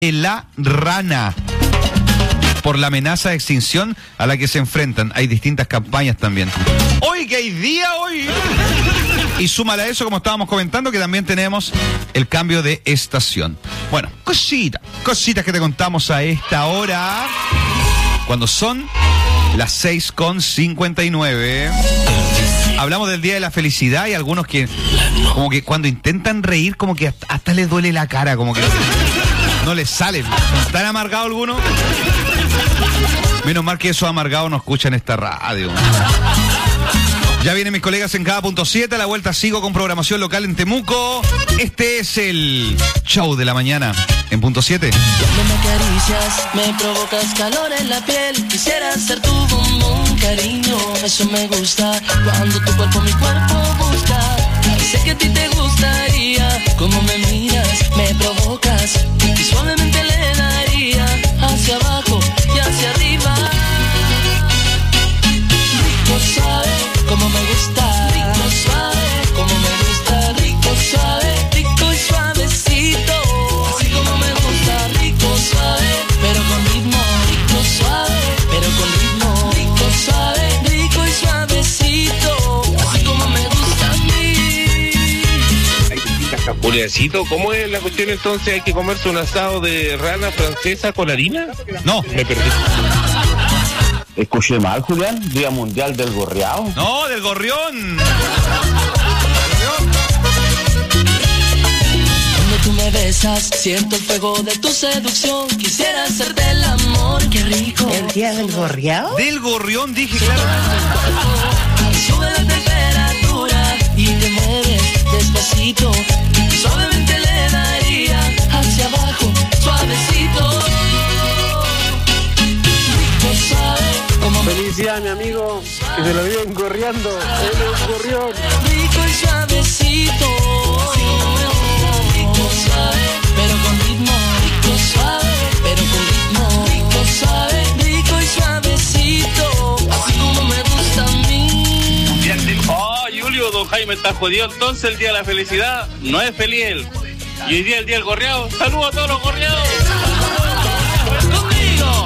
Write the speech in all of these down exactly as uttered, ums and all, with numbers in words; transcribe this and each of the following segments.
la rana por la amenaza de extinción a la que se enfrentan. Hay distintas campañas también. Hoy que hay día hoy. Y súmale a eso, como estábamos comentando, que también tenemos el cambio de estación. Bueno, cositas, cositas que te contamos a esta hora, cuando son las seis con cincuenta y nueve. Hablamos del Día de la Felicidad y algunos que, como que cuando intentan reír, como que hasta, hasta les duele la cara, como que no les sale. ¿Están amargados algunos? Menos mal que esos amargados no escuchan esta radio. Ya vienen mis colegas en cada punto siete. A la vuelta sigo con programación local en Temuco. Este es el show de la mañana en punto siete. Cuando me acaricias, me provocas calor en la piel. Quisiera ser tu bombón, cariño. Eso me gusta. Cuando tu cuerpo mi cuerpo busca. Sé que a ti te gustaría. Como me miras, me provocas. Y suavemente le daría hacia abajo y hacia arriba. Rico suave, como me gusta. Rico suave, como me gusta. Rico suave, rico y suavecito. Así como me gusta. Rico suave, pero con ritmo. Rico suave, pero con ritmo. Rico suave, rico y suavecito. Así como me gusta a mí. Hay distintas Juliancito, ¿cómo es la cuestión entonces? ¿Hay que comerse un asado de rana francesa con harina? No. Me perdí. Escuché mal, Julián. Día Mundial del Gorriao. No, del gorrión. Cuando tú me besas, siento el fuego de tu seducción. Quisiera hacerte el amor, qué rico. ¿El día del gorriao? Del gorrión, dije, claro. Sube la temperatura y te mueves despacito. Suavemente le daría hacia abajo, suavecito. Rico, suave, como Felicidad, mi amigo, que se lo viven gorreando. Él es gorrión. rico y suavecito. Rico, suave, pero con ritmo. Rico, suave, pero con ritmo. Rico, suave, rico y suavecito. Así como me gusta a mí. Oh, Julio, don Jaime está jodido. Entonces el día de la felicidad no es feliz él. Y hoy día el día del gorreado. Saludos a todos los gorreados. ¡Conmigo!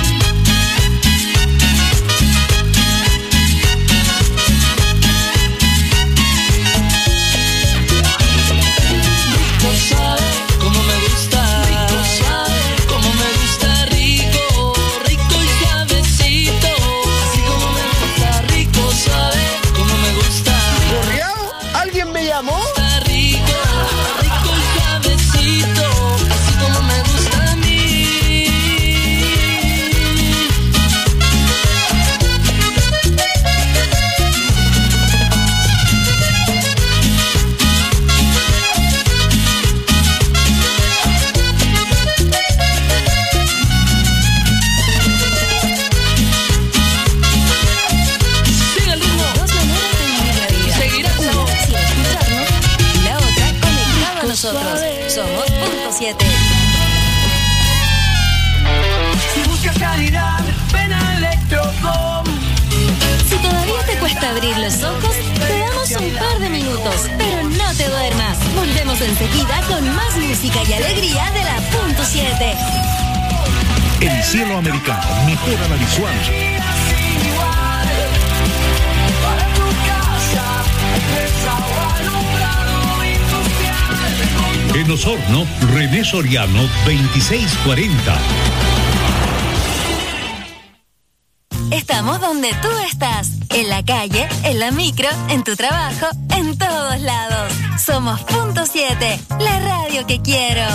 Rico, suave, como me gusta. Rico, suave, como me gusta. Rico, rico y suavecito. Así como me gusta. Rico, suave, como me gusta. ¿Gorreao? ¿Alguien me llamó? Está rico, rico y suavecito. Así como me gusta a mí. Sigue el ritmo. Dos maneras de vivir la vida. Seguirás Una vos. sin escucharnos y la otra conectada a nosotros. Suave. Somos punto siete. Si buscas calidad, ven a Electrocom. Si todavía te cuesta abrir los ojos, te damos un par de minutos, pero no te duermas. Volvemos enseguida con más música y alegría de la punto siete. El cielo americano mejora la visual. Para tu casa, expresa alumbrado industrial. En Osorno, René Soriano, veintiséis cuarenta. Estamos donde tú estás, en la calle, en la micro, en tu trabajo, en todos lados. Somos punto siete, la radio que quiero.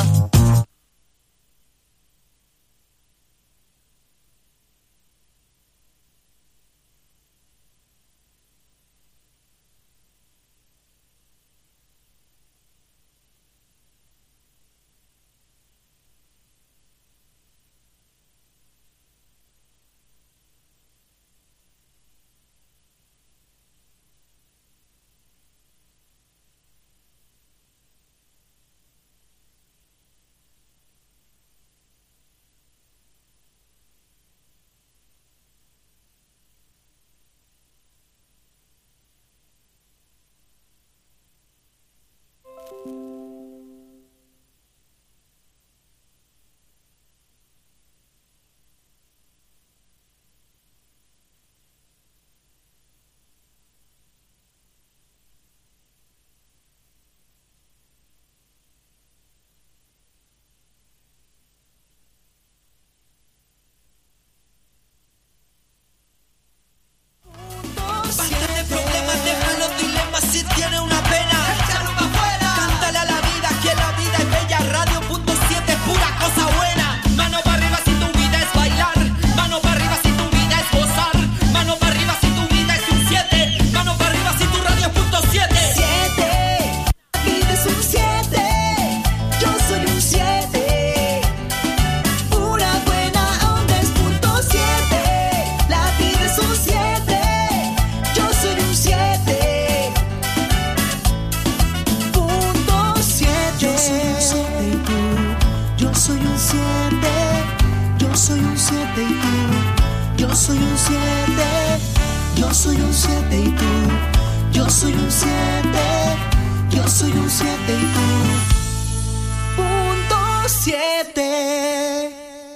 siete y tú. Yo soy un siete. Yo soy un siete y tú. Yo soy un siete. Yo soy un siete y tú. Punto siete.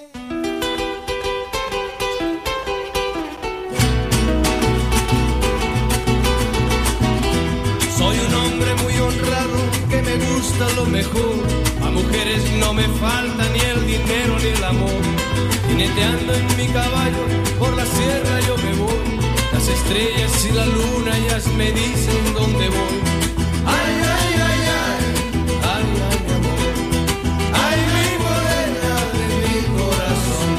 Soy un hombre muy honrado que me gusta lo mejor. A mujeres no me falta ni el dinero ni el amor. Jineteando en mi caballo por la sierra yo me voy. Las estrellas y la luna ellas me dicen dónde voy. Ay, ay, ay, ay, ay, ay, mi amor. Ay, mi morena de mi corazón.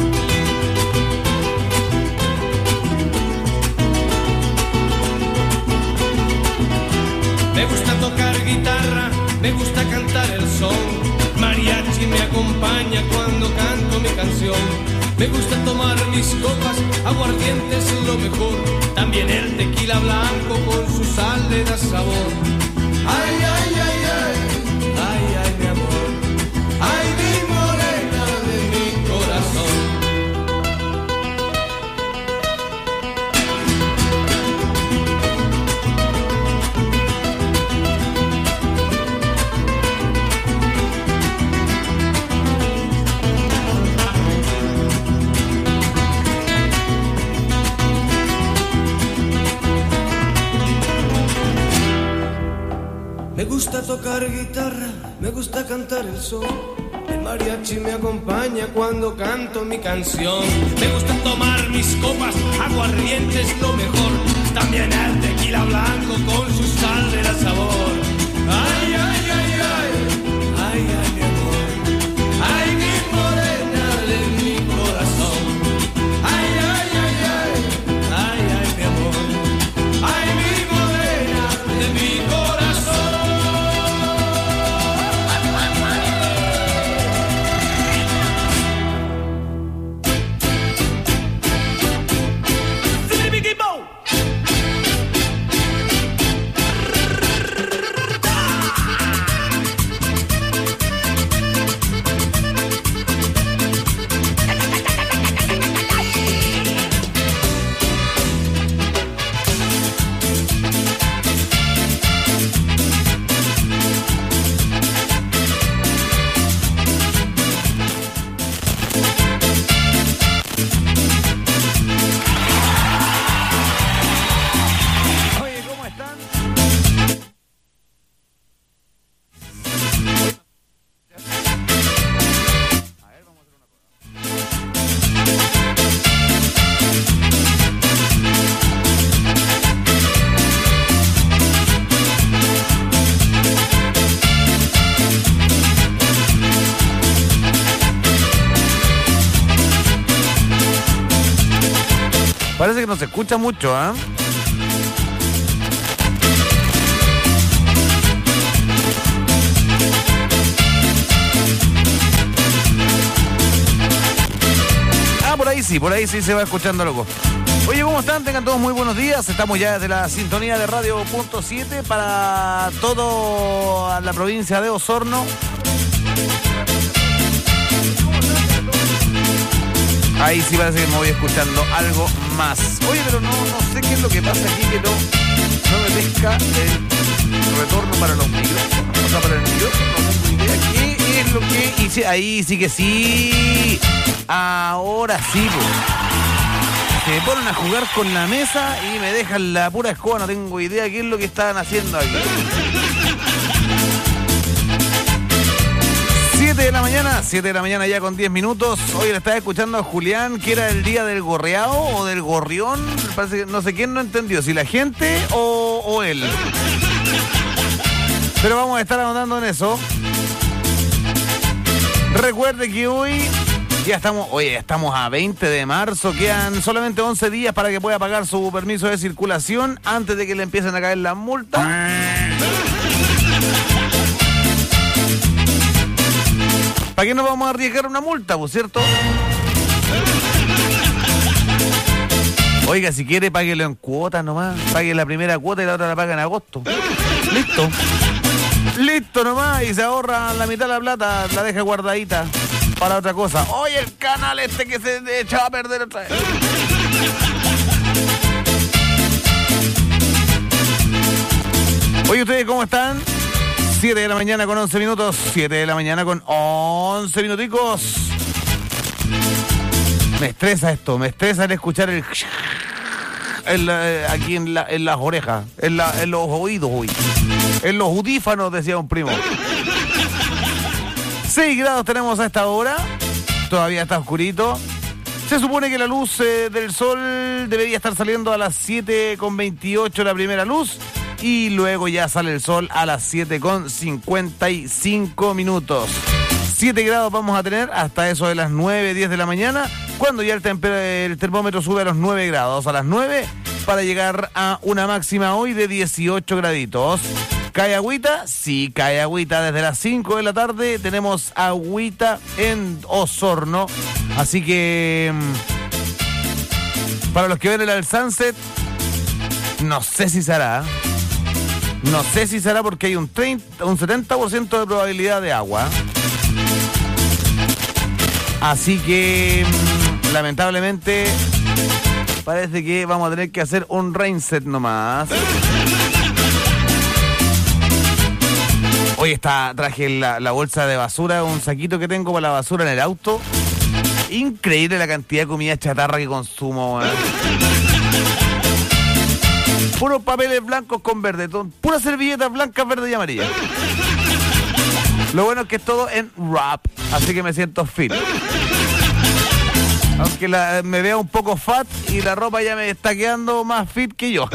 Me gusta tocar guitarra, me gusta cantar el son. Mariachi me acompaña cuando canto mi canción. Me gusta tomar mis copas, aguardiente es lo mejor. También el tequila blanco con su sal le da sabor. Ay, ay, ay, ay, ay, ay, mi amor. Ay, mi morena de mi corazón. Me gusta tocar guitarra, me gusta cantar el son. El mariachi me acompaña cuando canto mi canción. Me gusta tomar mis copas, aguardiente es lo mejor. También el tequila blanco con su sal de la sabor. Ay, ay, ay, ay, ay, ay, mi amor. Ay, mi morena de mi corazón. Ay, ay, ay, ay, ay, ay, mi amor. Ay, mi morena de mi corazón. Parece que no se escucha mucho, ¿ah? ¿eh? Ah, por ahí sí, por ahí sí se va escuchando loco. Oye, ¿cómo están? Tengan todos muy buenos días. Estamos ya desde la sintonía de Radio Punto siete para toda la provincia de Osorno. Ahí sí parece que me voy escuchando algo más. Oye, pero no, no sé qué es lo que pasa aquí, que no, no me pesca el retorno para los micrófonos. O sea, para el micrófono, no tengo idea qué es lo que hice. Ahí sí que sí. Ahora sí, pues. Se ponen a jugar con la mesa y me dejan la pura escoba. No tengo idea qué es lo que estaban haciendo aquí. siete de la mañana, siete de la mañana ya con diez minutos. Hoy le estaba escuchando a Julián, que era el día del gorreado o del gorrión. Parece que no sé quién no entendió, si la gente o, o él. Pero vamos a estar anotando en eso. Recuerde que hoy ya estamos, oye, estamos a veinte de marzo, quedan solamente once días para que pueda pagar su permiso de circulación antes de que le empiecen a caer las multas. ¿Para qué nos vamos a arriesgar una multa, por cierto? Oiga, si quiere, páguelo en cuotas nomás. Pague la primera cuota y la otra la paga en agosto. Listo. Listo nomás, y se ahorra la mitad de la plata, la deja guardadita. para otra cosa. Oye, el canal este que se echaba a perder otra vez. Oye, ¿ustedes cómo están? siete de la mañana con once minutos. siete de la mañana con once minuticos. Me estresa esto, me estresa el escuchar el... En la, aquí en, la, en las orejas, en, la, en los oídos, uy. En los audífonos, decía un primo. seis grados tenemos a esta hora. Todavía está oscurito. Se supone que la luz eh, del sol debería estar saliendo a las siete con veintiocho la primera luz. Y luego ya sale el sol a las siete con cincuenta y cinco minutos. siete grados vamos a tener hasta eso de las nueve, diez de la mañana, cuando ya el, el termómetro sube a los nueve grados, a las nueve, para llegar a una máxima hoy de dieciocho graditos. ¿Cae agüita? Sí, cae agüita. Desde las cinco de la tarde tenemos agüita en Osorno. Así que, para los que ven el sunset, no sé si se hará. No sé si será porque hay un, treinta, un setenta por ciento de probabilidad de agua. Así que, lamentablemente, parece que vamos a tener que hacer un rainset nomás. Hoy está, traje la, la bolsa de basura, un saquito que tengo para la basura en el auto. Increíble la cantidad de comida chatarra que consumo, ¿eh? Puros papeles blancos con verde, puras servilletas blancas, verdes y amarillas. Lo bueno es que es todo en wrap, así que me siento fit. Aunque la, me vea un poco fat y la ropa ya me está quedando más fit que yo.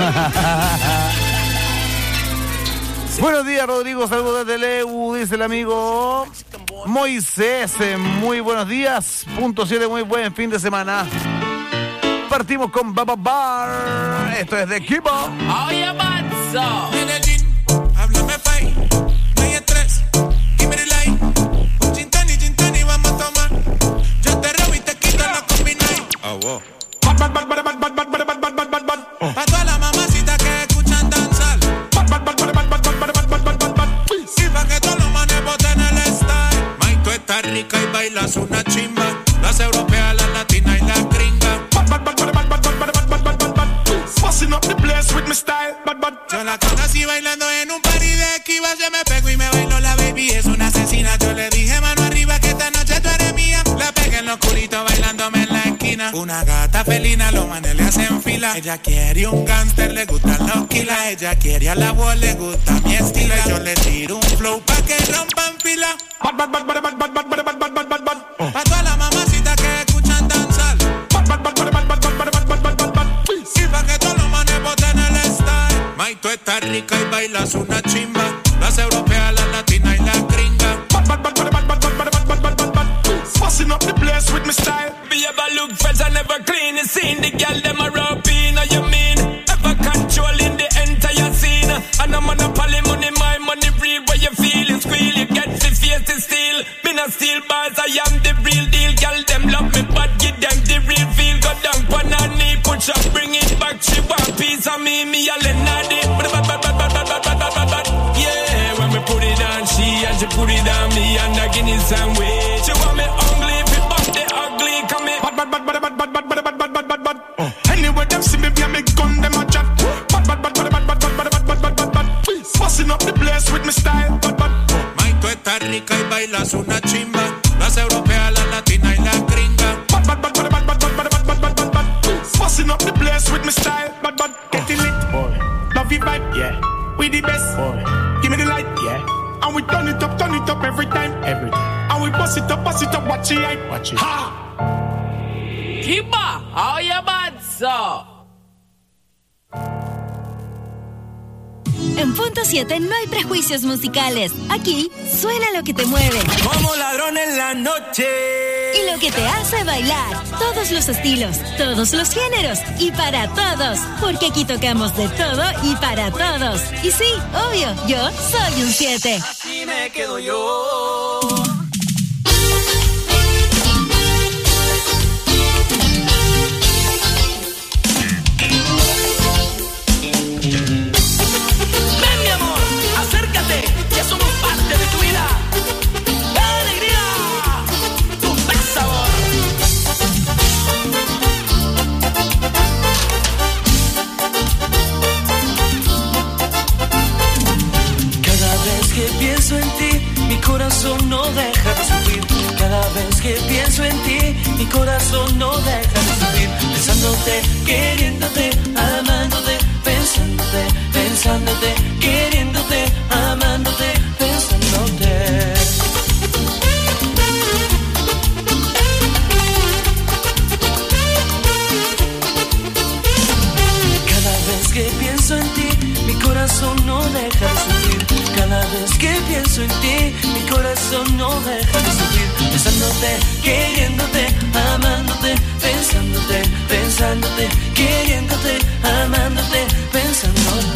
Buenos días, Rodrigo, saludos desde Leu, dice el amigo Moisés. Muy buenos días, punto siete, muy buen fin de semana. Partimos con Baba Bar. Esto es de Equipo. Oye, Banzo. Medellín, háblame fai. No hay estrés, give me the light. Un gin tonic, gin tonic, vamos a tomar. Yo te robo y te quito la combinay. Ah, wow. Bad, bad, bad, bad, bad, bad, bad, bad, bad, bad, bad, bad. Pa' todas las mamacitas que escuchan danzar. Bad, bad, bad, bad, bad, bad, bad, bad, bad, bad, bad, bad. Y pa' que todos los manes boten el style. May, tú estás rica y bailas una chimba. Las europeas, las latinas y las gringas. Bad, bad, bad, bad, bad, bad, bad, bad, bad, bad, bad, bad. Busting up the place with my style. Bad, bad. Yo la conocí bailando en un party de Esquivas. Yo me pego y me bailo, la baby es una asesina. Yo le dije mano arriba que esta noche tú eres mía. La pegué en lo oscurito bailándome en la esquina. Una gata felina, los manes le hacen fila. Ella quiere un gánster, le gustan los kilas. Ella quiere a la voz, le gusta mi estilo. Yo le tiro un flow pa' que rompan fila. Bad, bad, bad, bad, bad, bad, bad, bad, bad, bad, bad, bad. Oh. Pa' todas las mamacitas que escuchan danzar. Bad, bad, bad, bad, bad, bad, bad, bad, bad, bad, bad, bad. Y pa' que todos los manes boten el style. May, tú estás rica y bailas una chimba. Las europeas, las latinas y las gringas. Bad, bad, bad, bad, bad, bad, bad, bad, bad, bad, bad, bad. Busting up the place with my style. Be ever look fresh and never clean. You seen the girl them a rub in, you mean? Ever controlling the entire scene. And I'm on a poly money, my money real. Where you feel it, squeal, you get the face to steal. Me not steal bars, I am the real deal. Girl them love me, but give them the real feel. Go down on her knee, push up, bring it back. She want piece of me, me a lenadi. Yeah, when me put it on she and she put it on me and I give it some way. She want me ugly, if it bump the ugly, come in. Bad, bad, bad, bad, bad, bad, bad, bad, bad, bad, bad, bad. Anywhere them see me, via me gun, them a chat. Bad, bad, bad, bad, bad, bad, bad, bad, bad, bad, bad, bad. Busting up the place with my style. Bad, bad. May, tú estás rica y bailas una chimba. Las europeas, las latinas y las gringas. Bad, bad, bad, bad, bad, bad, bad, bad, bad, bad, bad, bad. Busting up the place with my style. Bad, bad. Getting lit, boy. Love you vibe, yeah. We the best, boy. Give me the light, yeah. And we turn it up, turn it up every time, every time. And we bust it up, bust it up, watch it, watch it. Ha! Kiba, how you bad, so? En Punto siete no hay prejuicios musicales. Aquí suena lo que te mueve. Como ladrón en la noche. Y lo que te hace bailar. Todos los estilos, todos los géneros y para todos. Porque aquí tocamos de todo y para todos. Y sí, obvio, yo soy un siete. Así me quedo yo. Ya somos parte de tu vida. ¡Qué alegría! ¡Tú mi corazón no deja de sufrir, pensándote, queriéndote, amándote, pensándote, pensándote, queriéndote, amándote, pensándote. Cada vez que pienso en ti, mi corazón no deja de sufrir. Cada vez que pienso en ti, mi corazón no deja de sufrir. Pensándote, queriéndote, amándote, pensándote, pensándote, queriéndote, amándote, pensándote.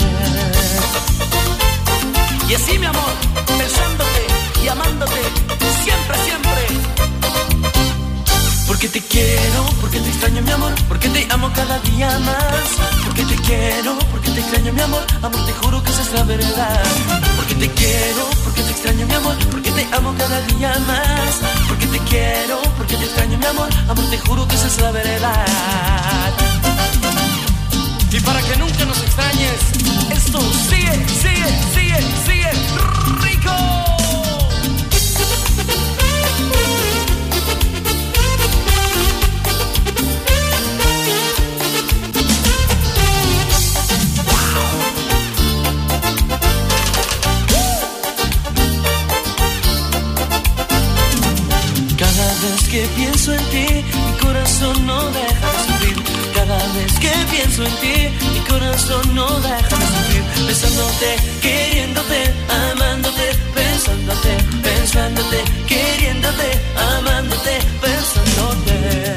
Y así, mi amor, pensándote y amándote, siempre, siempre. Porque te quiero, porque te extraño, mi amor, porque te amo cada día más. Porque te quiero, porque te extraño, mi amor, amor, te juro que esa es la verdad. Porque te quiero, porque te extraño, mi amor, porque te amo cada día más. Porque te quiero, porque te extraño, mi amor, amor, te juro que esa es la verdad. Y para que nunca nos extrañes, esto sigue, sigue, sigue, sigue rico. Cada vez que pienso en ti, mi corazón no deja de sufrir. Cada vez que pienso en ti, mi corazón no deja de sufrir. Pensándote, queriéndote, amándote, pensándote, pensándote, queriéndote, amándote, pensándote.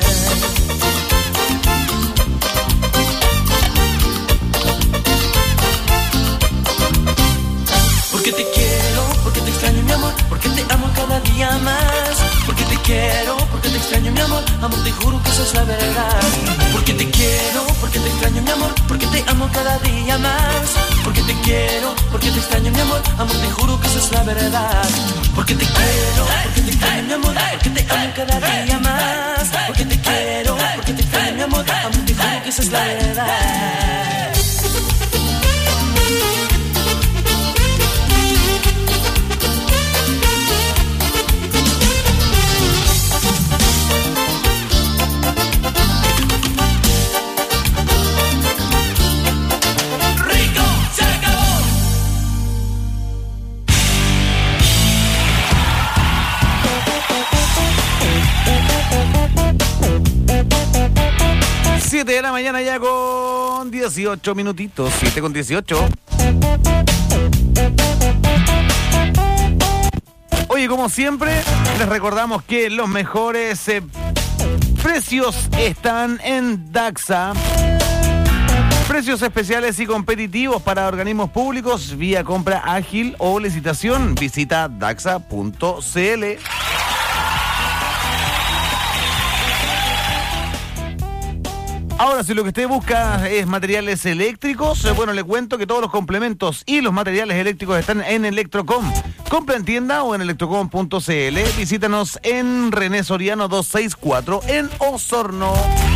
Porque te quiero, porque te extraño, mi amor, porque te amo cada día más. Porque te quiero, porque te extraño, mi amor, amor, te juro que esa es la verdad. Porque te quiero, porque te extraño, mi amor, porque te amo cada día más. Porque te quiero, porque te extraño, mi amor, amor, te juro que esa es la verdad. Porque te quiero, porque te extraño, mi amor, porque te amo cada día más. Porque te quiero, porque te extraño, mi amor, amor, te juro que esa es la verdad. siete de la mañana ya con dieciocho minutitos, siete con dieciocho. Oye, como siempre, les recordamos que los mejores eh, precios están en Daxa. Precios especiales y competitivos para organismos públicos vía compra ágil o licitación. Visita daxa punto c l. Ahora, si lo que usted busca es materiales eléctricos, bueno, le cuento que todos los complementos y los materiales eléctricos están en Electrocom. Compra en tienda o en electrocom punto c l. Visítanos en René Soriano doscientos sesenta y cuatro en Osorno.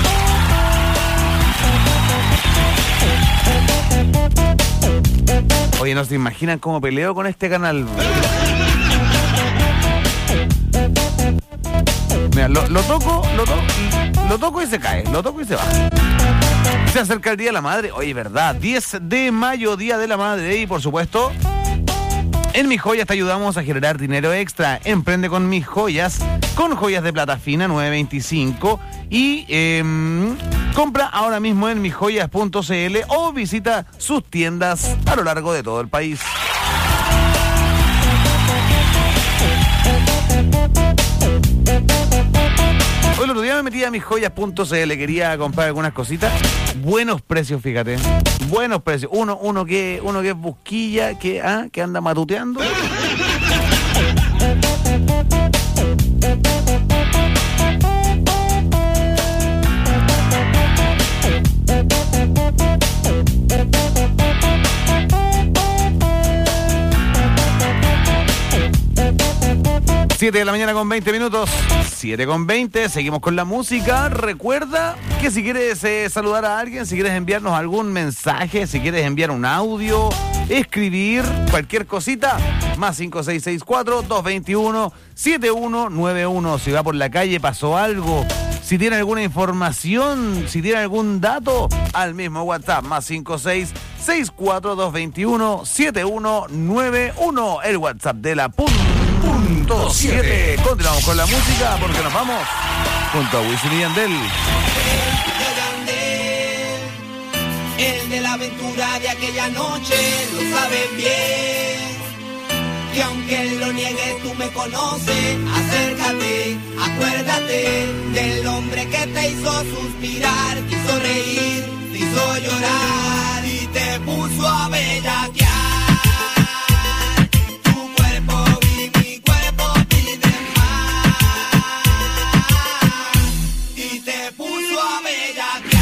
Oye, no se imaginan cómo peleo con este canal. Mira, lo, lo toco, lo toco, lo toco y se cae, lo toco y se va. Se acerca el Día de la Madre, oye, ¿verdad? diez de mayo, Día de la Madre, y por supuesto, en Mis Joyas te ayudamos a generar dinero extra. Emprende con Mis Joyas, con joyas de plata fina, nueve veinticinco, y eh, compra ahora mismo en mis joyas punto c l o visita sus tiendas a lo largo de todo el país. Hoy el otro día me metí a mis joyas punto c l, quería comprar algunas cositas. Buenos precios, fíjate. Buenos precios. Uno, uno que, uno que es busquilla, que, ah, que anda matuteando. siete de la mañana con veinte minutos, siete con veinte, seguimos con la música. Recuerda que si quieres eh, saludar a alguien, si quieres enviarnos algún mensaje, si quieres enviar un audio, escribir cualquier cosita, más cinco seis seis cuatro, dos dos uno, siete uno nueve uno. Si va por la calle, pasó algo, Si tiene alguna información, si tiene algún dato, al mismo WhatsApp, más cinco seis, seis cuatro dos dos uno, siete uno nueve uno, el WhatsApp de la punto siete. Continuamos con la música porque nos vamos junto a Wisin y Yandel. El de la aventura de aquella noche, lo sabes bien. Y aunque él lo niegue, tú me conoces. Acércate, acuérdate del hombre que te hizo suspirar, te hizo reír, te hizo llorar y te puso a bellaquear. Tu cuerpo y mi cuerpo piden más y te puso a bellaquear.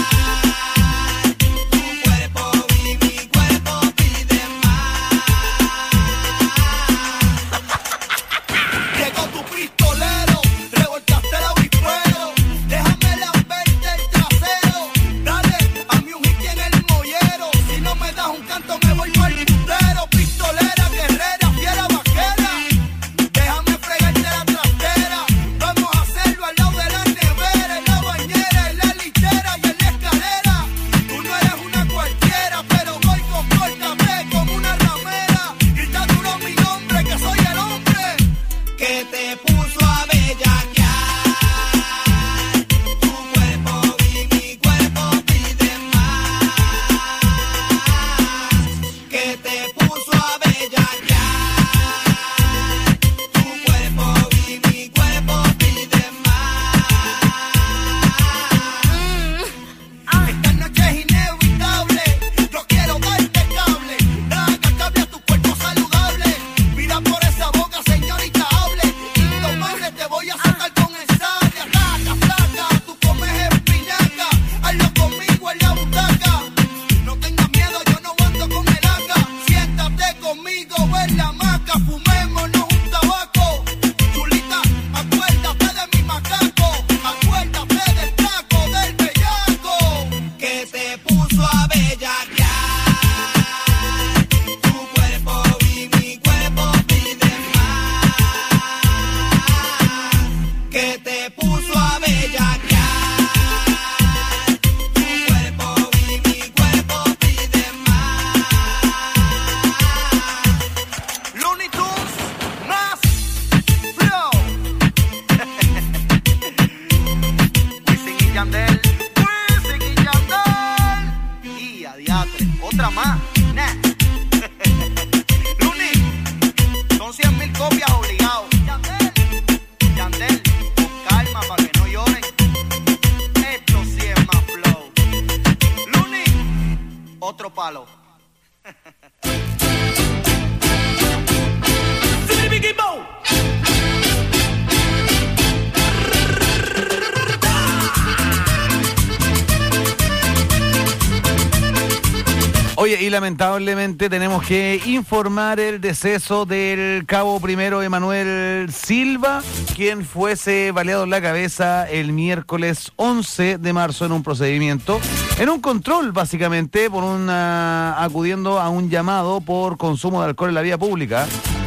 Oye, y lamentablemente tenemos que informar el deceso del cabo primero Emanuel Silva, quien fuese baleado en la cabeza el miércoles once de marzo en un procedimiento, en un control básicamente, por una, acudiendo a un llamado por consumo de alcohol en la vía pública.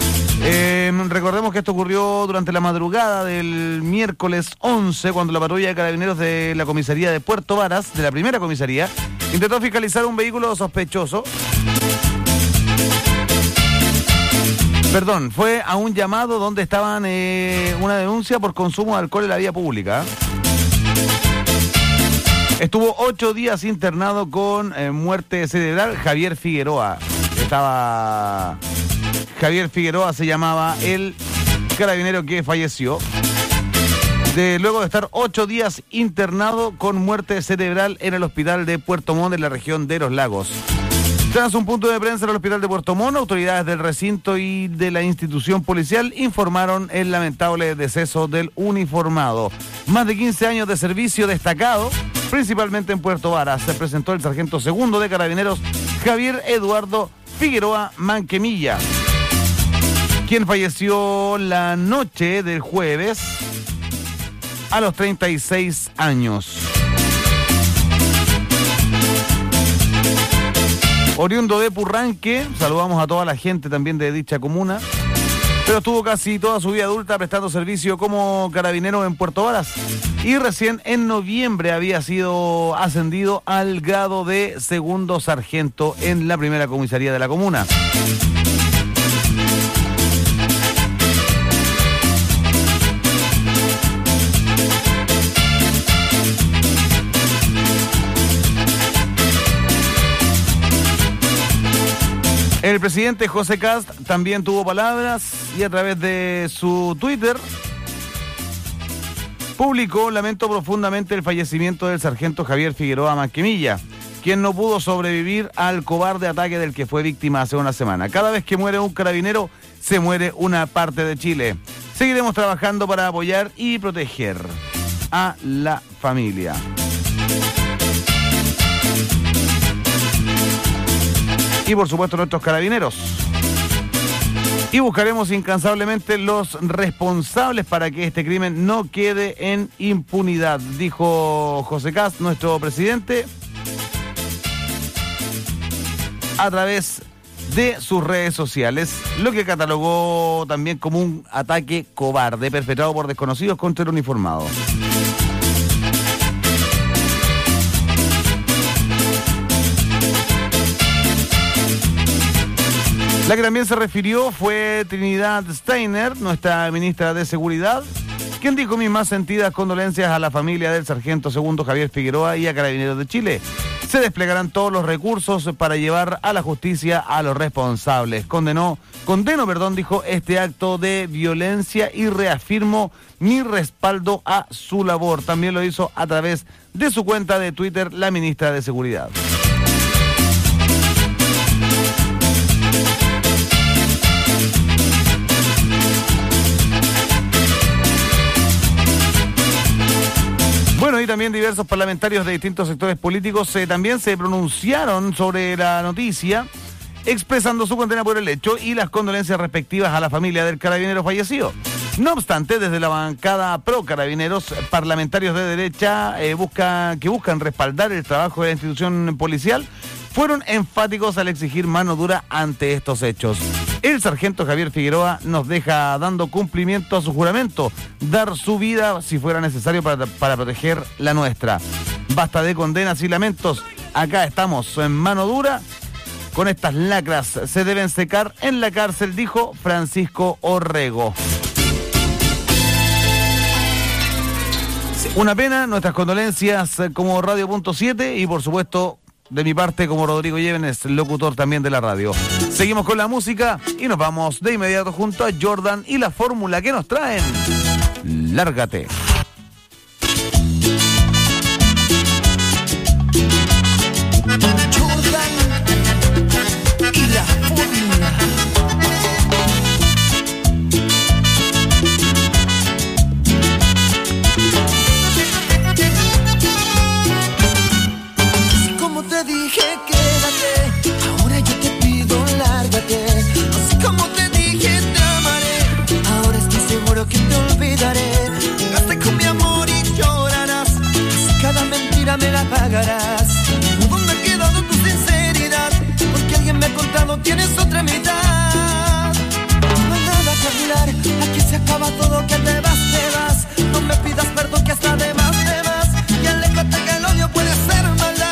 Eh, recordemos que esto ocurrió durante la madrugada del miércoles once, cuando la patrulla de carabineros de la comisaría de Puerto Varas, de la primera comisaría, intentó fiscalizar un vehículo sospechoso. Perdón, fue a un llamado donde estaban eh, una denuncia por consumo de alcohol en la vía pública. Estuvo ocho días internado con eh, muerte cerebral. Javier Figueroa estaba... Javier Figueroa se llamaba el carabinero que falleció. De, luego de estar ocho días internado con muerte cerebral en el hospital de Puerto Montt, en la región de Los Lagos. Tras un punto de prensa en el hospital de Puerto Montt, autoridades del recinto y de la institución policial informaron el lamentable deceso del uniformado. Más de quince años de servicio destacado, principalmente en Puerto Varas. Se presentó el sargento segundo de carabineros Javier Eduardo Figueroa Manquemilla, quien falleció la noche del jueves a los treinta y seis años. Oriundo de Purranque, saludamos a toda la gente también de dicha comuna. pero estuvo casi toda su vida adulta prestando servicio como carabinero en Puerto Varas y recién en noviembre había sido ascendido al grado de segundo sargento en la primera comisaría de la comuna. El presidente José Kast también tuvo palabras y a través de su Twitter publicó: lamento profundamente el fallecimiento del sargento Javier Figueroa Manquemilla, quien no pudo sobrevivir al cobarde ataque del que fue víctima hace una semana. Cada vez que muere un carabinero, se muere una parte de Chile. Seguiremos trabajando para apoyar y proteger a la familia. Y por supuesto nuestros carabineros. Y buscaremos incansablemente los responsables para que este crimen no quede en impunidad, dijo José Kast, nuestro presidente, a través de sus redes sociales, lo que catalogó también como un ataque cobarde perpetrado por desconocidos contra el uniformado. La que también se refirió fue Trinidad Steiner, nuestra ministra de Seguridad, quien dijo mis más sentidas condolencias a la familia del sargento segundo Javier Figueroa y a Carabineros de Chile. Se desplegarán todos los recursos para llevar a la justicia a los responsables. Condenó, condeno, perdón, dijo este acto de violencia y reafirmo mi respaldo a su labor. También lo hizo a través de su cuenta de Twitter la ministra de Seguridad. Bueno, y también diversos parlamentarios de distintos sectores políticos eh, también se pronunciaron sobre la noticia, expresando su condena por el hecho y las condolencias respectivas a la familia del carabinero fallecido. No obstante, desde la bancada pro carabineros, parlamentarios de derecha eh, busca, que buscan respaldar el trabajo de la institución policial, fueron enfáticos al exigir mano dura ante estos hechos. El sargento Javier Figueroa nos deja dando cumplimiento a su juramento, dar su vida si fuera necesario para, para proteger la nuestra. Basta de condenas y lamentos, acá estamos en mano dura, con estas lacras se deben secar en la cárcel, dijo Francisco Orrego. Una pena, nuestras condolencias como Radio Punto siete y por supuesto de mi parte como Rodrigo Llévenes, locutor también de la radio. Seguimos con la música y nos vamos de inmediato junto a Jordan y la fórmula que nos traen. Lárgate. Jordan y la fórmula. Te dije quédate, ahora yo te pido lárgate. Así como te dije te amaré, ahora estoy seguro que te olvidaré. Jugaste con mi amor y llorarás, así cada mentira me la pagarás. ¿Dónde ha quedado tu sinceridad? Porque alguien me ha contado tienes otra mitad. No hay nada que hablar, aquí se acaba todo, que te vas, te vas. No me pidas perdón que hasta de más te vas. Y aléjate que el odio puede ser maldad.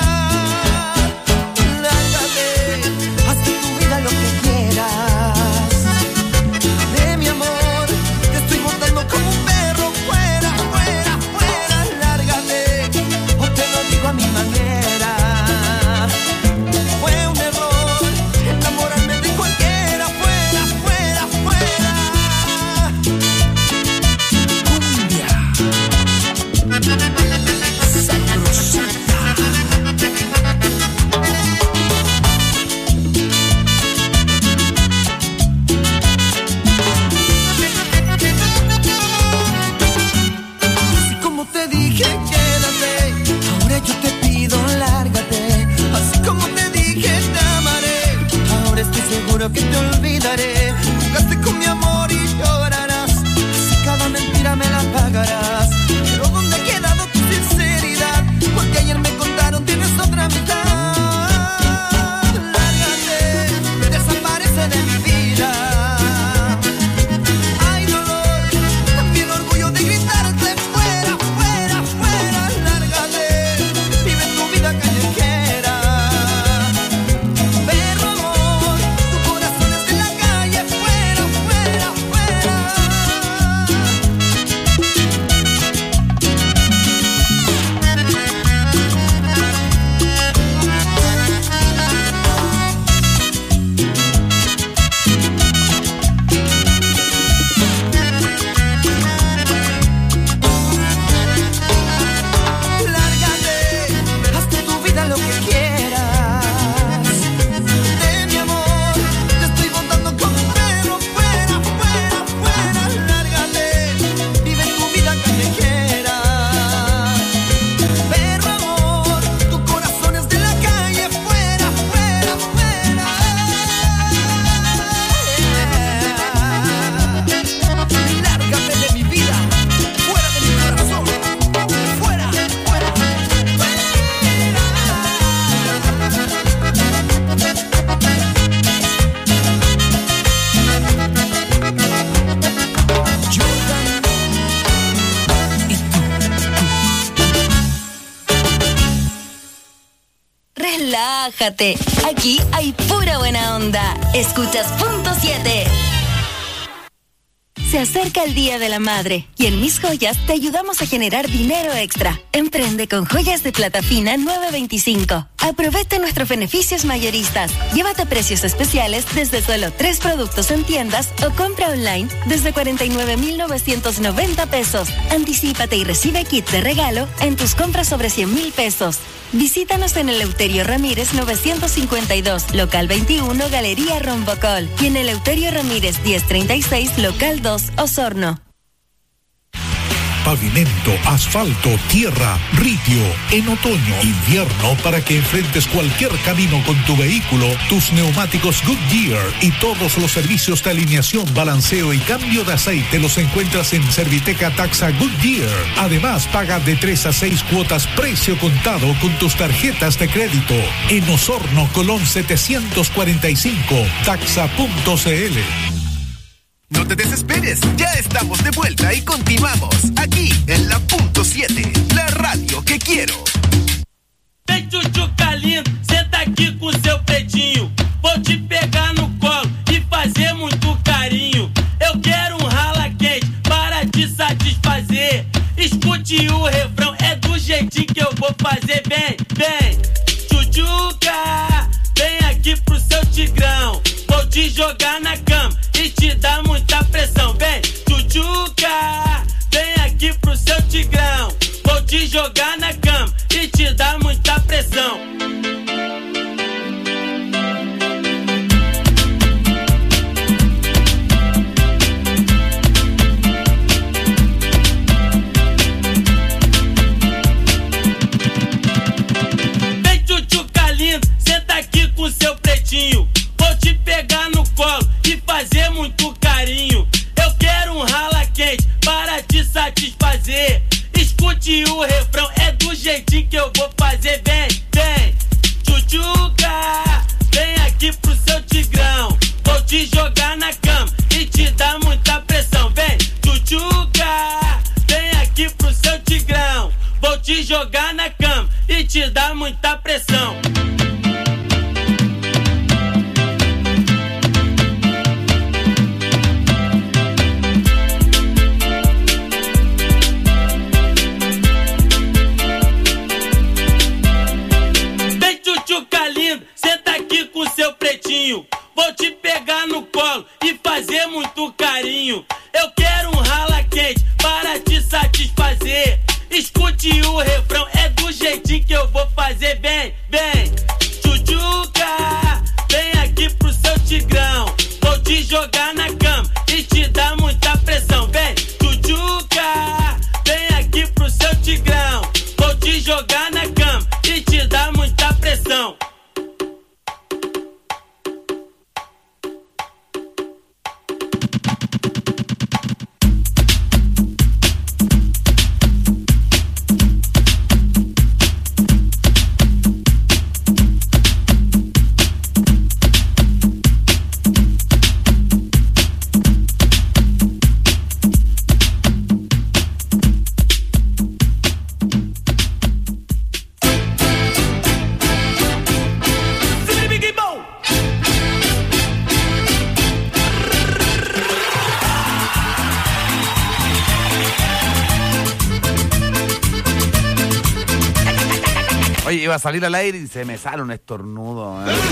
Lo que quieras de mi amor, te estoy botando como un perro. Fuera, fuera, fuera, lárgate, o te lo digo a mi manera. Fue un error enamorarme de cualquiera. Fuera, fuera, fuera. Cumbia sabrosita. Te dije quédate, ahora yo te pido lárgate. Así como te dije te amaré, ahora estoy seguro que te olvidaré. Jugaste con mi amor y llorarás, así cada mentira me la pagarás. Pero ¿dónde ha quedado tu sinceridad? Porque ayer me contaron tienes otra mitad. Lárgate, desaparece de mi vida. Relájate. Aquí hay pura buena onda. Escuchas Punto siete. Se acerca el Día de la Madre y en Mis Joyas te ayudamos a generar dinero extra. Emprende con joyas de plata fina nueve veinticinco. Aprovecha nuestros beneficios mayoristas. Llévate precios especiales desde solo tres productos en tiendas o compra online desde cuarenta y nueve mil novecientos noventa pesos. Anticípate y recibe kit de regalo en tus compras sobre cien mil pesos. Visítanos en Eleuterio Ramírez novecientos cincuenta y dos, local veintiuno, Galería Rombocol, y en Eleuterio Ramírez diez treinta y seis, local dos, Osorno. Pavimento, asfalto, tierra, ritio. En otoño, invierno, para que enfrentes cualquier camino con tu vehículo, tus neumáticos Goodyear y todos los servicios de alineación, balanceo y cambio de aceite los encuentras en Serviteca Taxa Goodyear. Además, paga de tres a seis cuotas precio contado con tus tarjetas de crédito. En Osorno, Colón setecientos cuarenta y cinco, taxa punto c l. No te desesperes, ya estamos de vuelta y continuamos aquí en la Punto siete, la radio que quiero. Vem tchutchuca lindo, senta aqui com seu pretinho. Vou te pegar no colo e fazer muito carinho. Eu quero um rala quente para te satisfazer. Escute o refrão, é do jeitinho que eu vou fazer. Vem, vem, tchutchuca, vem aqui pro seu tigrão. Vou te jogar na cama e te dar muita pressão. Vem, tchutchuca, vem aqui pro seu tigrão. Vou te jogar na cama e te dar muita pressão. Vem, tchutchuca lindo, senta aqui com seu pretinho. Vou te pegar no colo e fazer muito carinho. Eu quero um rala quente para te satisfazer. Escute o refrão, é do jeitinho que eu vou fazer. Vem, vem, tchutchuca, vem aqui pro seu tigrão. Vou te jogar na cama e te dar muita pressão. Vem, tchutchuca, vem aqui pro seu tigrão. Vou te jogar na cama e te dar muita pressão. Senta aqui com seu pretinho. Vou te pegar no colo e fazer muito carinho. Eu quero um rala quente para te satisfazer. Escute o refrão, é do jeitinho que eu vou fazer. Vem, vem, tchutchuca, vem aqui pro seu tigrão. Vou te jogar na cama e te dar muita pressão. Vem, tchutchuca, vem aqui pro seu tigrão. Vou te jogar na cama e te dar muita pressão. Oye, iba a salir al aire y se me sale un estornudo. ¿eh?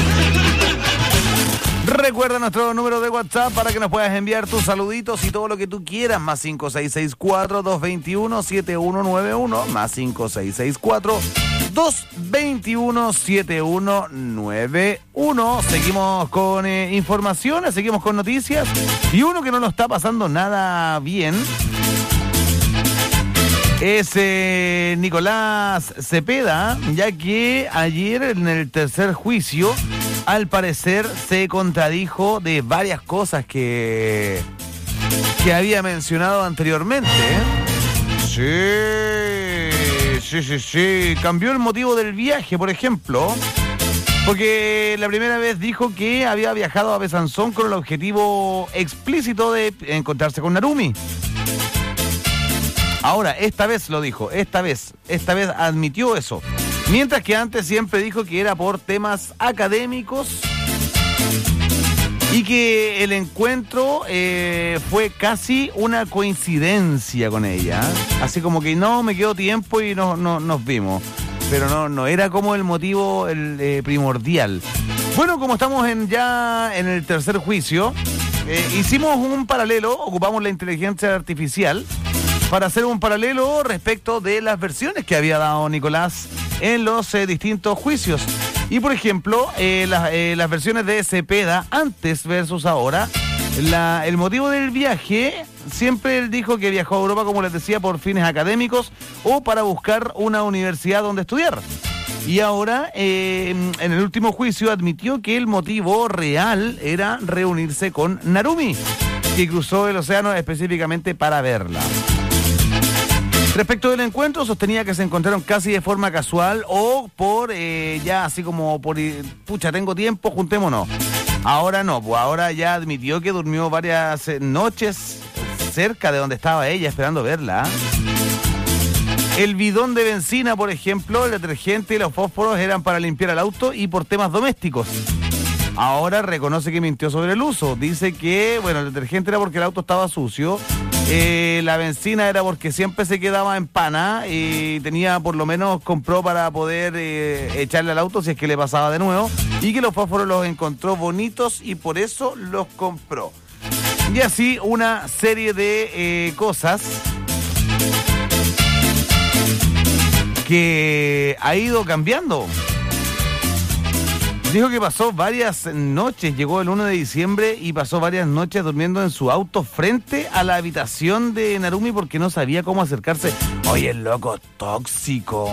Recuerda nuestro número de WhatsApp para que nos puedas enviar tus saluditos y todo lo que tú quieras. Más cinco seis seis cuatro, dos dos uno, siete uno nueve uno. Más cinco seis seis cuatro, dos dos uno, siete uno nueve uno. Seguimos con eh, informaciones, seguimos con noticias. Y uno que no nos está pasando nada bien es eh, Nicolás Cepeda, ya que ayer en el tercer juicio, al parecer, se contradijo de varias cosas que, que había mencionado anteriormente. ¿eh? Sí, sí, sí, sí. Cambió el motivo del viaje, por ejemplo, porque la primera vez dijo que había viajado a Besanzón con el objetivo explícito de encontrarse con Narumi. Ahora, esta vez lo dijo, esta vez, esta vez admitió eso. Mientras que antes siempre dijo que era por temas académicos y que el encuentro eh, fue casi una coincidencia con ella. Así como que no, me quedó tiempo y no, no, nos vimos. Pero no, no era como el motivo el, eh, primordial. Bueno, como estamos en, ya en el tercer juicio, eh, hicimos un paralelo, ocupamos la inteligencia artificial para hacer un paralelo respecto de las versiones que había dado Nicolás en los eh, distintos juicios. Y por ejemplo, eh, la, eh, las versiones de Cepeda antes versus ahora, la, el motivo del viaje, siempre él dijo que viajó a Europa, como les decía, por fines académicos o para buscar una universidad donde estudiar. Y ahora, eh, en el último juicio, admitió que el motivo real era reunirse con Narumi, que cruzó el océano específicamente para verla. Respecto del encuentro, sostenía que se encontraron casi de forma casual o por, eh, ya así como por, pucha, tengo tiempo, juntémonos. Ahora no, pues ahora ya admitió que durmió varias noches cerca de donde estaba ella esperando verla. El bidón de benzina, por ejemplo, el detergente y los fósforos eran para limpiar el auto y por temas domésticos. Ahora reconoce que mintió sobre el uso. Dice que, bueno, el detergente era porque el auto estaba sucio. Eh, la benzina era porque siempre se quedaba en pana y tenía, por lo menos, compró para poder eh, echarle al auto si es que le pasaba de nuevo. Y que los fósforos los encontró bonitos y por eso los compró. Y así una serie de eh, cosas que ha ido cambiando. Dijo que pasó varias noches, llegó el uno de diciembre y pasó varias noches durmiendo en su auto frente a la habitación de Narumi porque no sabía cómo acercarse. Oye, el loco tóxico.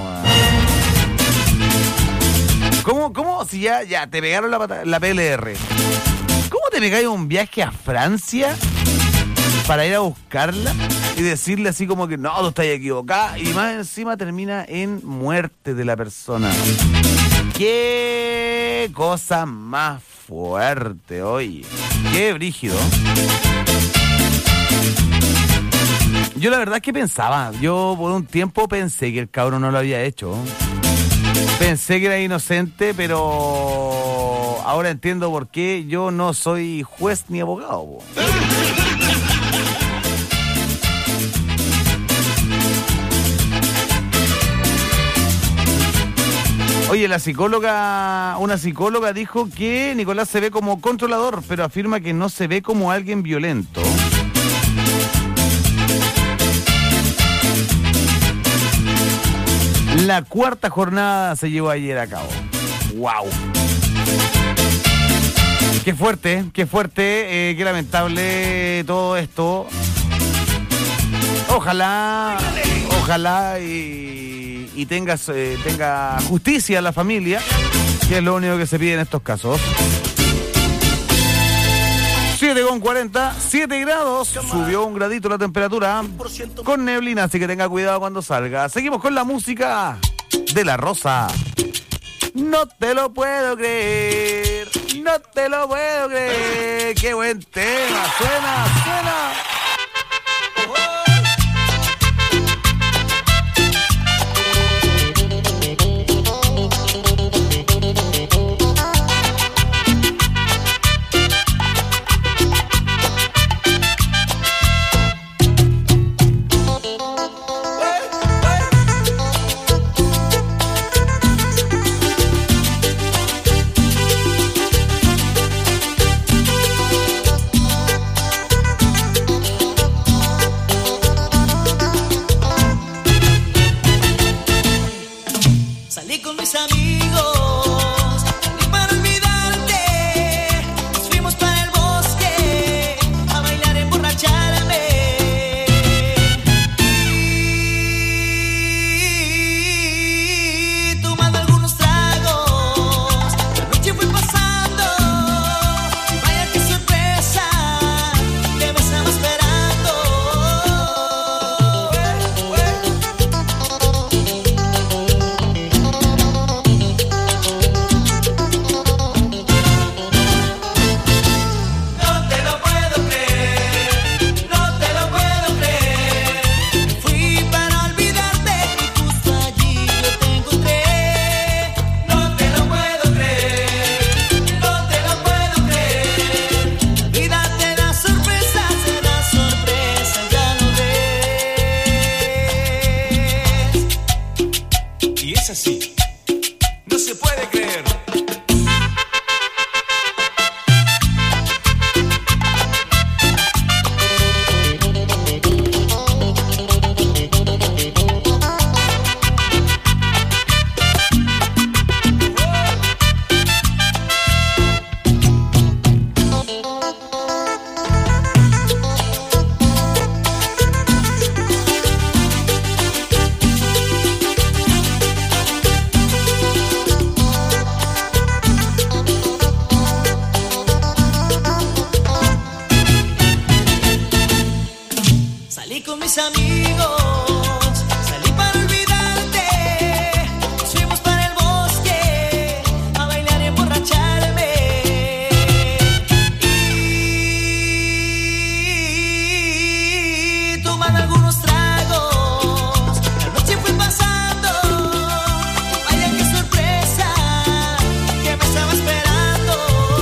¿Cómo, cómo si ya, ya te pegaron la, la P L R? ¿Cómo te pegáis un viaje a Francia para ir a buscarla y decirle así como que no, tú estás equivocada? Y más encima termina en muerte de la persona. ¡Qué cosa más fuerte, oye! ¡Qué brígido! Yo la verdad es que pensaba, yo por un tiempo pensé que el cabrón no lo había hecho. Pensé que era inocente, pero ahora entiendo por qué yo no soy juez ni abogado. Po. Oye, la psicóloga, una psicóloga dijo que Nicolás se ve como controlador, pero afirma que no se ve como alguien violento. La cuarta jornada se llevó ayer a cabo. ¡Wow! Qué fuerte, qué fuerte, eh, qué lamentable todo esto. Ojalá, ojalá y, y tengas, eh, tenga justicia a la familia, que es lo único que se pide en estos casos. siete con cuarenta, siete grados, subió un gradito la temperatura, con neblina, así que tenga cuidado cuando salga. Seguimos con la música de La Rosa. No te lo puedo creer, no te lo puedo creer, qué buen tema, suena, suena. Es así. No se puede creer. Salí con mis amigos, salí para olvidarte. Nos fuimos para el bosque a bailar y emborracharme. Y tomar algunos tragos. La noche fue pasando. Vaya qué sorpresa que me estaba esperando.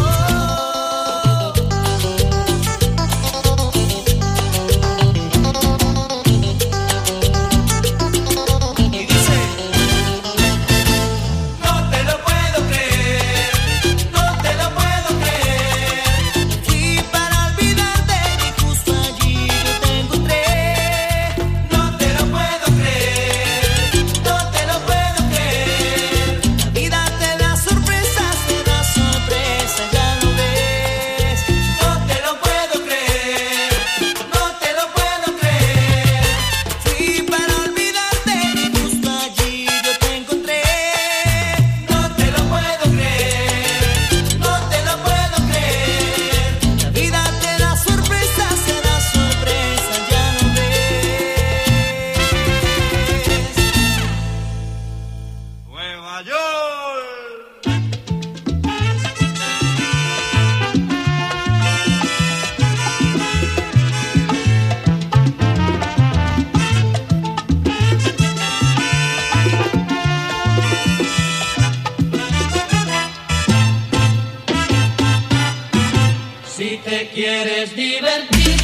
Si te quieres divertir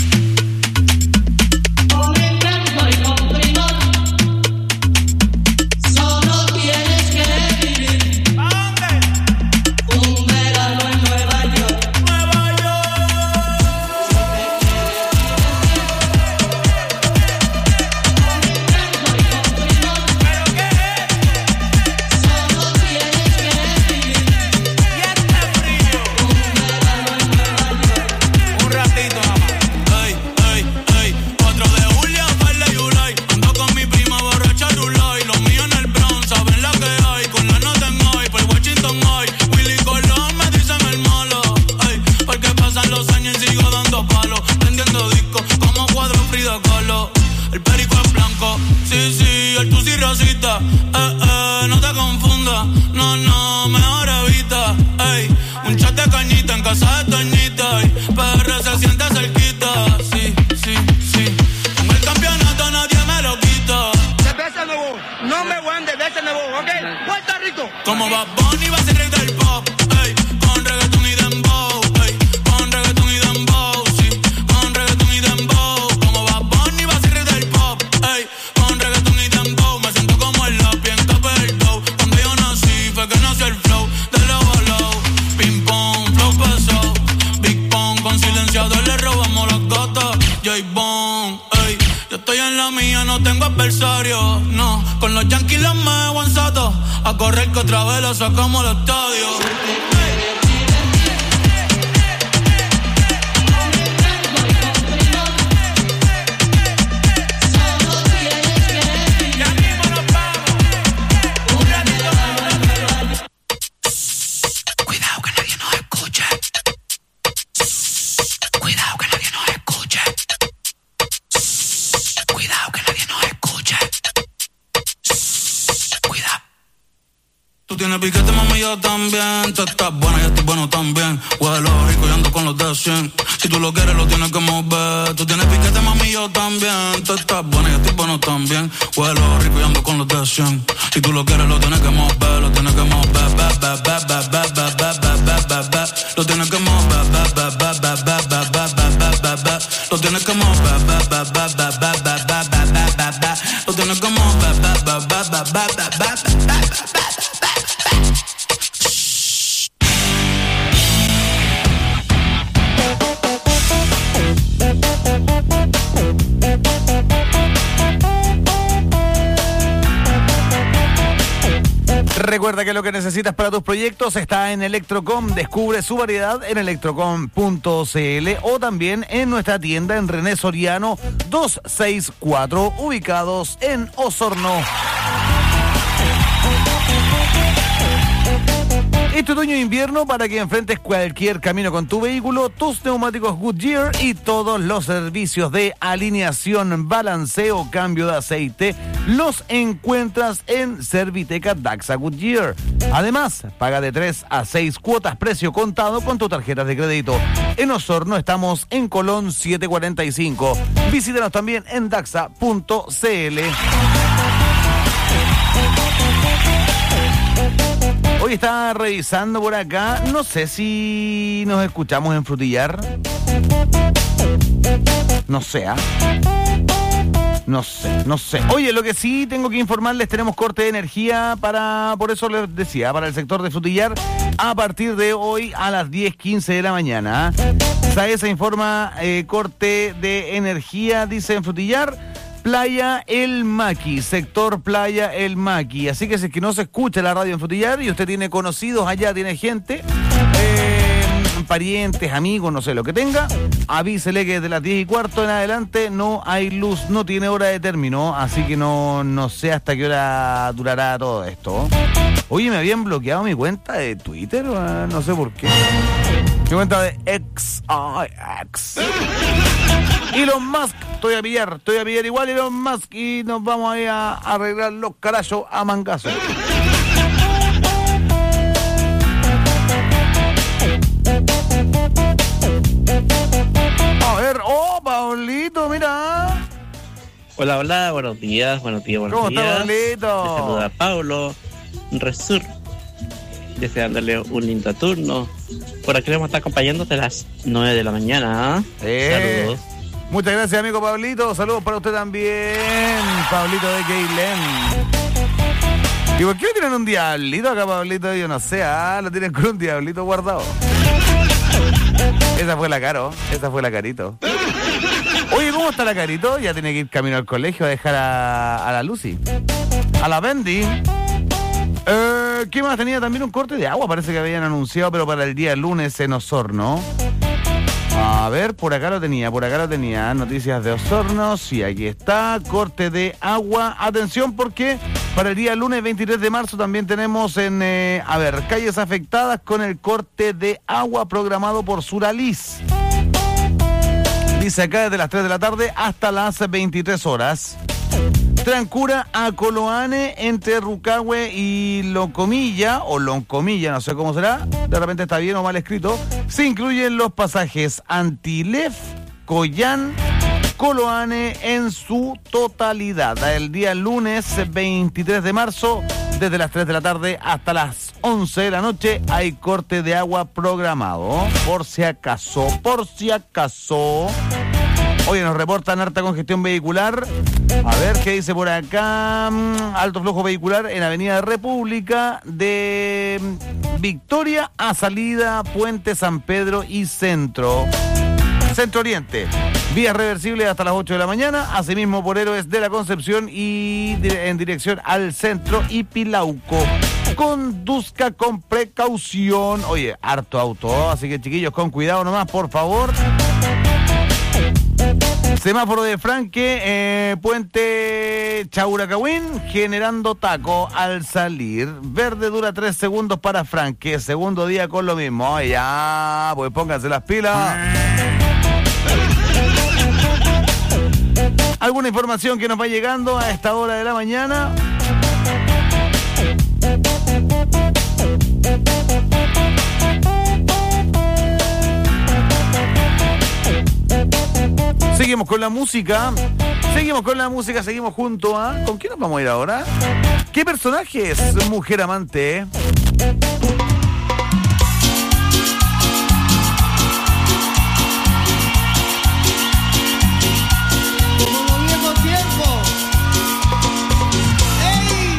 con el canto y con primor, solo tienes que vivir un verano en Nueva York. Nueva York. Solo tienes que vivir y este frío un verano en Nueva York. Un ratito nada más. Ey, ey, ey. cuatro de julio, Farley y Ulay. Ando con mi prima borracha Rulay. Los míos en el Bronx, saben la que hay. Con la nota en hoy, por Washington hoy. Willy Colón me dicen el malo. Ey, porque pasan los años y sigo dando palos. Prendiendo discos como cuadro Frida Kahlo. El perico es blanco, sí, sí, el tusi rosita. Eh, eh, no te confundas. No, no, mejor evita. Ey, un chat de cañita en casa de Toñita. Ey, P R se siente cerquita. Sí, sí, sí. Con el campeonato nadie me lo quita. Cerveza nuevo, no me voy de cerveza nuevo, ¿ok? Puerto Rico. Como Bad Bunny va a ser rey del pop. Ey, con reggaeton y dembow. Ey, con reggaeton y dembow. Sí, con reggaeton y dembow. Como Bad Bunny va a ser rey del pop. Ey, con reggaeton y dembow. Me siento como el lápiz en capa del dough. Cuando yo nací fue que nació el flow de low a low. Ping pong, flow pesado. Big pong, con silenciador le robamos las gatas. J-Bone, ey. Yo estoy en la mía, no tengo adversario. No, con los Yankees los me aguanzato. A correr que otra vez la sacamos al estadio. Cuidado que nadie nos escuche. Cuidado que nadie nos escuche. Cuidado que nadie nos escuche. Cuidado. Tú tienes piquete, mami, yo también. Tú estás buena, yo estoy bueno también. Huele rico y ando con los de cien. Si tú lo quieres, lo tienes que mover. Tú tienes piquete, mami, yo también. Tú estás buena, yo estoy bueno también. Huele rico y ando con los de cien. Si tú lo quieres, lo tienes que mover. Lo tienes que mover. Ba, ba, ba, ba, ba, ba, ba, ba, ba, ba, ba. Lo tienes que mover. Ba, ba, ba, ba, ba, ba, ba, ba, ba, ba, ba. Lo tienes que mover. Ba, ba, ba, ba, ba, ba, ba, ba, ba, ba, ba. Lo tienes que mover. Ba, ba, ba. ba ba ba ba ba ba ba. Recuerda que lo que necesitas para tus proyectos está en Electrocom. Descubre su variedad en electrocom punto c l o también en nuestra tienda en René Soriano doscientos sesenta y cuatro, ubicados en Osorno. Este otoño e invierno, para que enfrentes cualquier camino con tu vehículo, tus neumáticos Goodyear y todos los servicios de alineación, balanceo, cambio de aceite los encuentras en Serviteca Daxa Goodyear. Además, paga de tres a seis cuotas precio contado con tus tarjetas de crédito. En Osorno estamos en Colón setecientos cuarenta y cinco. Visítanos también en daxa punto c l. Hoy estaba revisando por acá, no sé si nos escuchamos en Frutillar. No sé, ¿ah? No sé, no sé. Oye, lo que sí tengo que informarles, tenemos corte de energía para, por eso les decía, para el sector de Frutillar, a partir de hoy a las diez quince de la mañana. SAESA informa eh, corte de energía, dice en Frutillar. Playa El Maqui, sector Playa El Maqui. Así que si es que no se escucha la radio en Frutillar y usted tiene conocidos allá, tiene gente, eh, parientes, amigos, no sé lo que tenga, avísele que desde las diez y cuarto en adelante no hay luz, no tiene hora de término, así que no, no sé hasta qué hora durará todo esto. Oye, me habían bloqueado mi cuenta de Twitter, no sé por qué. Mi cuenta de X, ay, X. Elon Musk, estoy a pillar, estoy a pillar igual Elon Musk y nos vamos a ir a arreglar los carachos a mangazo. A ver, oh, Pablito, mira. Hola, hola, buenos días, buenos días, buenos ¿Cómo días. está, Pablito? Te saluda Pablo Resur, deseándole un lindo turno. Por aquí le vamos a estar acompañando hasta las nueve de la mañana. ¿eh? Saludos. Muchas gracias, amigo Pablito. Saludos para usted también, Pablito de Keilen. ¿Y por qué tienen un diablito acá, Pablito? Yo no sé, ah, lo tienen con un diablito guardado. Esa fue la Caro, esa fue la Carito. Oye, ¿cómo está la Carito? Ya tiene que ir camino al colegio a dejar a, a la Lucy, a la Bendy. Eh, ¿Qué más? Tenía también un corte de agua, parece que habían anunciado, pero para el día lunes en Osorno. A ver, por acá lo tenía, por acá lo tenía. Noticias de Osorno, sí, aquí está. Corte de agua. Atención, porque para el día lunes veintitrés de marzo también tenemos en, eh, a ver, calles afectadas con el corte de agua programado por Suralis. Dice acá desde las tres de la tarde hasta las veintitrés horas. Trancura a Coloane entre Rucahue y Loncomilla, o Loncomilla, no sé cómo será, de repente está bien o mal escrito. Se incluyen los pasajes Antilef, Collán, Coloane en su totalidad. El día lunes veintitrés de marzo, desde las tres de la tarde hasta las once de la noche, hay corte de agua programado. Por si acaso, por si acaso. Oye, nos reportan harta congestión vehicular. A ver, ¿qué dice por acá? Alto flujo vehicular en Avenida República de Victoria a salida Puente San Pedro y Centro. Centro Oriente. Vías reversibles hasta las ocho de la mañana. Asimismo por Héroes de la Concepción y en dirección al centro y Pilauco. Conduzca con precaución. Oye, harto auto, así que chiquillos, con cuidado nomás, por favor. Semáforo de Franque, eh, Puente Chauracahuín, generando taco al salir. Verde dura tres segundos para Franque. Segundo día con lo mismo. Oye, ya, pues pónganse las pilas. ¿Alguna información que nos va llegando a esta hora de la mañana? Seguimos con la música, seguimos con la música, seguimos junto a... ¿Con quién nos vamos a ir ahora? ¿Qué personaje es Mujer Amante? Como los viejos tiempos. ¡Ey!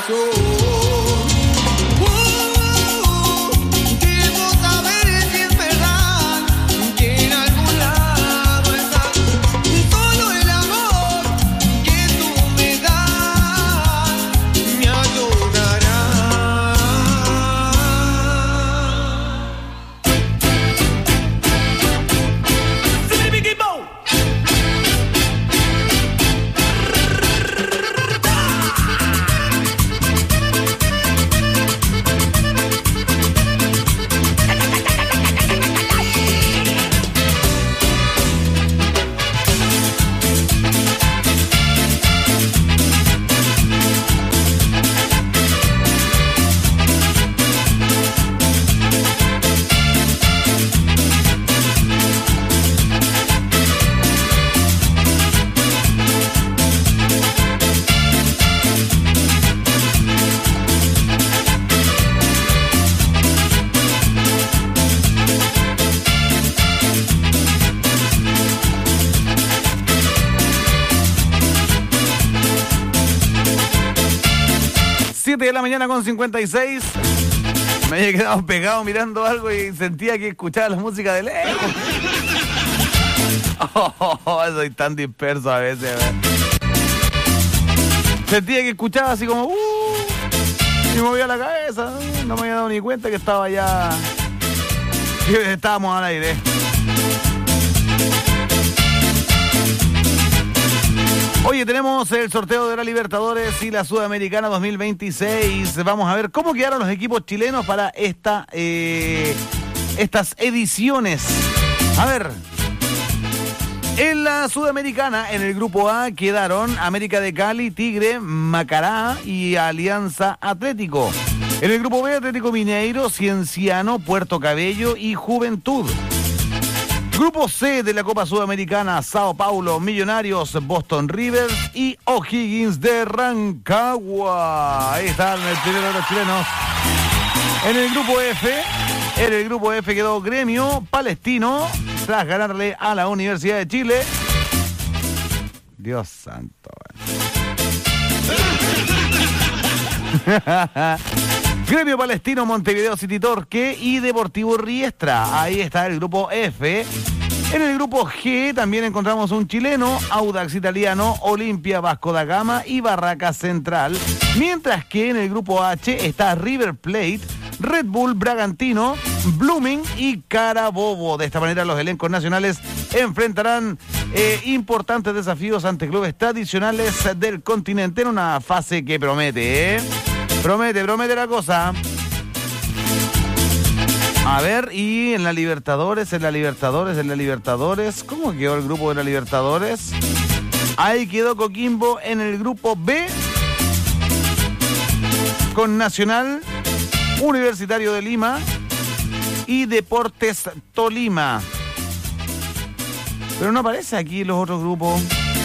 corazón. Debo saber si es verdad que en algún lado estás. Solo el amor que tú me das me ayudará. siete de la mañana con cincuenta y seis. Me había quedado pegado mirando algo y sentía que escuchaba la música de lejos. Oh, soy tan disperso a veces. ¿Verdad? Sentía que escuchaba así como uh, y movía la cabeza. No me había dado ni cuenta que estaba ya, que estábamos al aire. Oye, tenemos el sorteo de la Libertadores y la Sudamericana dos mil veintiséis. Vamos a ver cómo quedaron los equipos chilenos para esta, eh, estas ediciones. A ver, en la Sudamericana, en el grupo A, quedaron América de Cali, Tigre, Macará y Alianza Atlético. En el grupo B, Atlético Mineiro, Cienciano, Puerto Cabello y Juventud. Grupo C de la Copa Sudamericana, Sao Paulo, Millonarios, Boston River y O'Higgins de Rancagua. Ahí están el primero de los chilenos. En el grupo F, en el grupo F quedó Gremio Palestino, tras ganarle a la Universidad de Chile. Dios santo. Gremio Palestino, Montevideo City Torque y Deportivo Riestra. Ahí está el grupo F. En el grupo G también encontramos un chileno, Audax Italiano, Olimpia Vasco da Gama y Barracas Central. Mientras que en el grupo H está River Plate, Red Bull Bragantino, Blooming y Carabobo. De esta manera los elencos nacionales enfrentarán eh, importantes desafíos ante clubes tradicionales del continente en una fase que promete, ¿eh? Promete, promete la cosa. A ver, y en la Libertadores, en la Libertadores, en la Libertadores. ¿Cómo quedó el grupo de la Libertadores? Ahí quedó Coquimbo en el grupo B. Con Nacional, Universitario de Lima y Deportes Tolima. Pero no aparece aquí los otros grupos.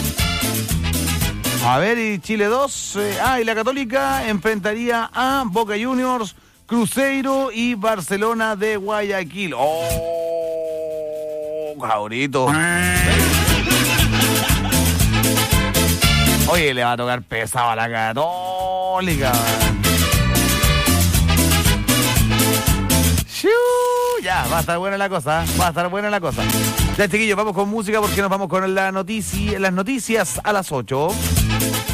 A ver, y Chile dos. Eh, ah, y la Católica enfrentaría a Boca Juniors, Cruzeiro y Barcelona de Guayaquil. ¡Oh! Cabrito. Oye, le va a tocar pesado a la Católica. ¡Shiu! Ya, va a estar buena la cosa, va a estar buena la cosa. Ya, chiquillos, vamos con música porque nos vamos con la noticia, las noticias a las ocho.